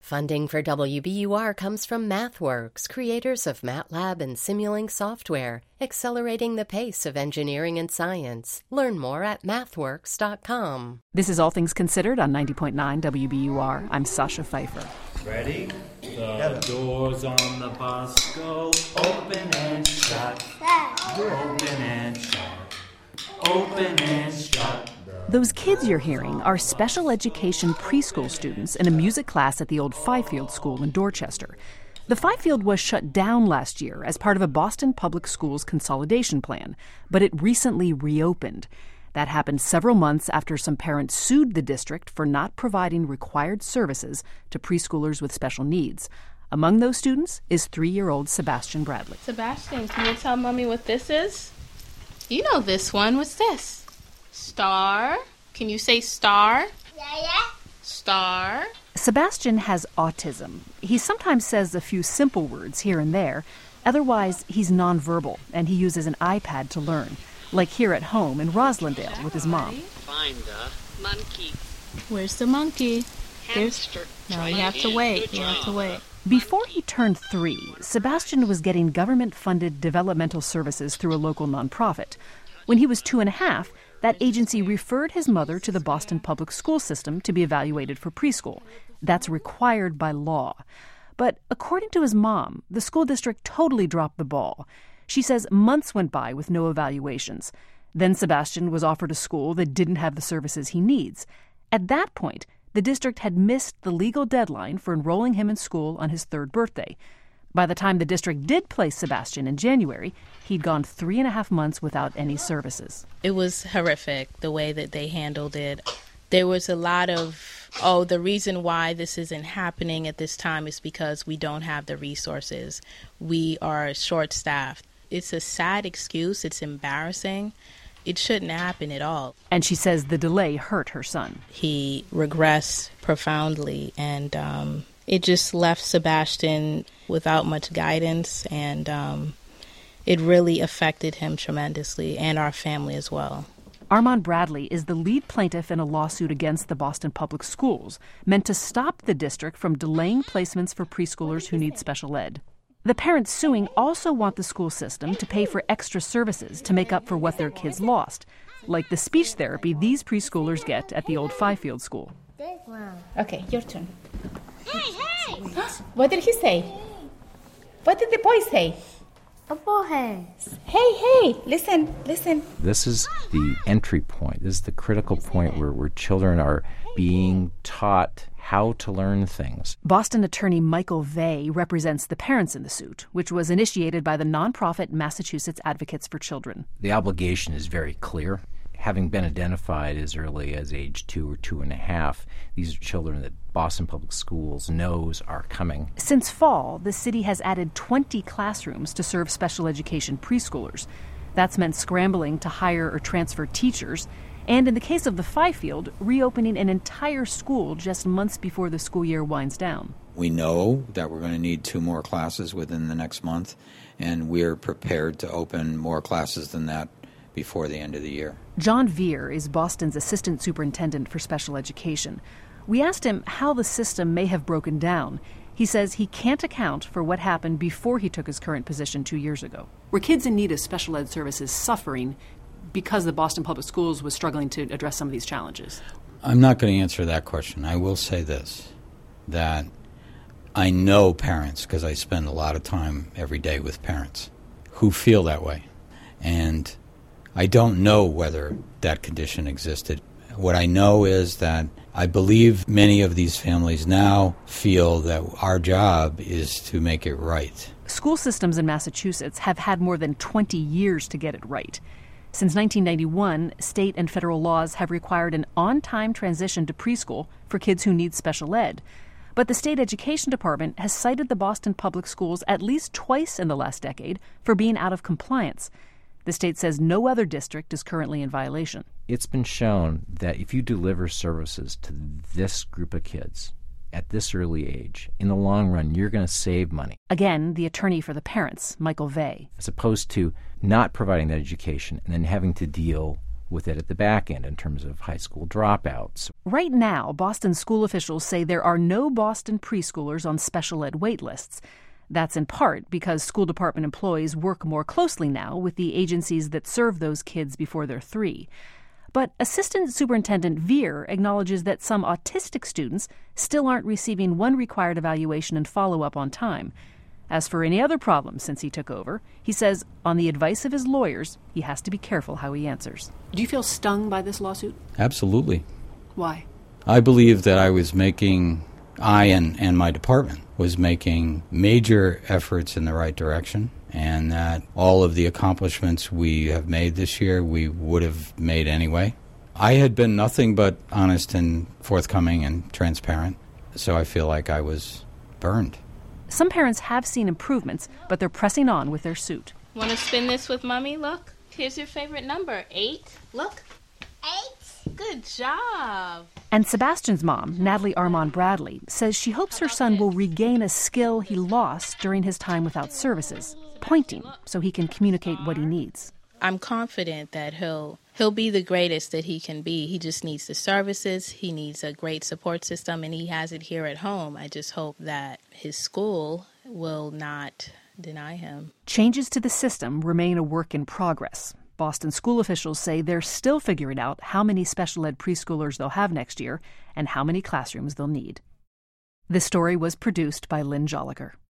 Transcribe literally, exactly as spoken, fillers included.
Funding for W B U R comes from MathWorks, creators of MATLAB and Simulink software, accelerating the pace of engineering and science. Learn more at mathworks dot com. This is All Things Considered on ninety point nine W B U R. I'm Sasha Pfeiffer. Ready? The doors on the bus go open and shut. Open and shut. Open and shut. Those kids you're hearing are special education preschool students in a music class at the old Fifield School in Dorchester. The Fifield was shut down last year as part of a Boston Public Schools consolidation plan, but it recently reopened. That happened several months after some parents sued the district for not providing required services to preschoolers with special needs. Among those students is three-year-old Sebastian Bradley. Sebastian, can you tell Mommy what this is? You know this one. What's this? Star. Can you say star? Yeah, yeah. Star. Sebastian has autism. He sometimes says a few simple words here and there. Otherwise, he's nonverbal, and he uses an iPad to learn, like here at home in Roslindale with his mom. Find a monkey. Where's the monkey? Hamster. No, you have to wait. You have to wait. Before he turned three, Sebastian was getting government-funded developmental services through a local nonprofit. When he was two and a half, that agency referred his mother to the Boston Public School System to be evaluated for preschool. That's required by law. But according to his mom, the school district totally dropped the ball. She says months went by with no evaluations. Then Sebastian was offered a school that didn't have the services he needs. At that point, the district had missed the legal deadline for enrolling him in school on his third birthday. By the time the district did place Sebastian in January, he'd gone three and a half months without any services. It was horrific, the way that they handled it. There was a lot of, oh, the reason why this isn't happening at this time is because we don't have the resources. We are short-staffed. It's a sad excuse. It's embarrassing. It shouldn't happen at all. And she says the delay hurt her son. He regressed profoundly, and um, it just left Sebastian without much guidance, and um, it really affected him tremendously, and our family as well. Armand Bradley is the lead plaintiff in a lawsuit against the Boston Public Schools, meant to stop the district from delaying placements for preschoolers who need special ed. The parents suing also want the school system to pay for extra services to make up for what their kids lost, like the speech therapy these preschoolers get at the old Fifield School. Okay, your turn. Hey, hey! What did he say? What did the boy say? A boy. Hey, hey, listen, listen. This is the entry point. This is the critical point where, where children are being taught how to learn things. Boston attorney Michael Vey represents the parents in the suit, which was initiated by the nonprofit Massachusetts Advocates for Children. The obligation is very clear. Having been identified as early as age two or two and a half, these are children that Boston Public Schools knows are coming. Since fall, the city has added twenty classrooms to serve special education preschoolers. That's meant scrambling to hire or transfer teachers, and in the case of the Fifield, reopening an entire school just months before the school year winds down. We know that we're going to need two more classes within the next month, and we're prepared to open more classes than that before the end of the year. John Veer is Boston's assistant superintendent for special education. We asked him how the system may have broken down. He says he can't account for what happened before he took his current position two years ago. Were kids in need of special ed services suffering because the Boston Public Schools was struggling to address some of these challenges? I'm not going to answer that question. I will say this, that I know parents, because I spend a lot of time every day with parents, who feel that way. And I don't know whether that condition existed. What I know is that I believe many of these families now feel that our job is to make it right. School systems in Massachusetts have had more than twenty years to get it right. Since nineteen ninety-one, state and federal laws have required an on-time transition to preschool for kids who need special ed. But the state education department has cited the Boston Public Schools at least twice in the last decade for being out of compliance. The state says no other district is currently in violation. It's been shown that if you deliver services to this group of kids at this early age, in the long run, you're going to save money. Again, the attorney for the parents, Michael Vey. As opposed to not providing that education and then having to deal with it at the back end in terms of high school dropouts. Right now, Boston school officials say there are no Boston preschoolers on special ed wait lists. That's in part because school department employees work more closely now with the agencies that serve those kids before they're three. But Assistant Superintendent Veer acknowledges that some autistic students still aren't receiving one required evaluation and follow-up on time. As for any other problems since he took over, he says on the advice of his lawyers, he has to be careful how he answers. Do you feel stung by this lawsuit? Absolutely. Why? I believe that I was making, I and, and my department was making major efforts in the right direction, and that all of the accomplishments we have made this year we would have made anyway. I had been nothing but honest and forthcoming and transparent, so I feel like I was burned. Some parents have seen improvements, but they're pressing on with their suit. Want to spin this with Mommy? Look. Here's your favorite number. Eight. Look. Eight. Good job. And Sebastian's mom, Natalie Armand Bradley, says she hopes her son will regain a skill he lost during his time without services, pointing, so he can communicate what he needs. I'm confident that he'll he'll be the greatest that he can be. He just needs the services. He needs a great support system, and he has it here at home. I just hope that his school will not deny him. Changes to the system remain a work in progress. Boston school officials say they're still figuring out how many special ed preschoolers they'll have next year and how many classrooms they'll need. This story was produced by Lynn Joliker.